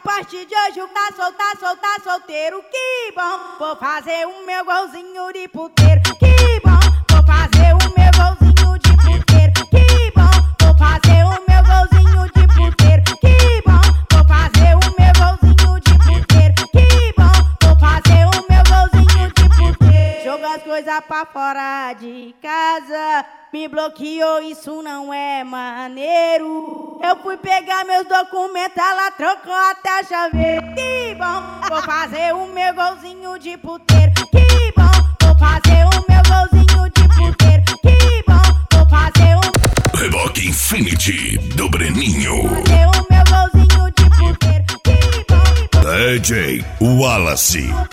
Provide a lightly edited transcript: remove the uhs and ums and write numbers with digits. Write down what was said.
partir de hoje tá solteiro, que bom. Vou fazer o meu golzinho de puteiro, que bom. Vou fazer o meu golzinho de puteiro, que bom. Vou fazer o meu golzinho de puteiro, que bom. Vou fazer o meu golzinho de puteiro, que bom. Vou fazer o meu golzinho de puteiro. Joga as coisas pra fora de casa, me bloqueou, isso não é maneiro. Eu fui pegar meus documentos, ela trocou até a chaveiro. Que bom, vou fazer o meu golzinho de puteiro. Que bom, vou fazer o meu golzinho de puteiro. Que bom, vou fazer o Reboque Infinity do Breninho. fazer o meu golzinho de puteiro. Que bom, DJ Wallace.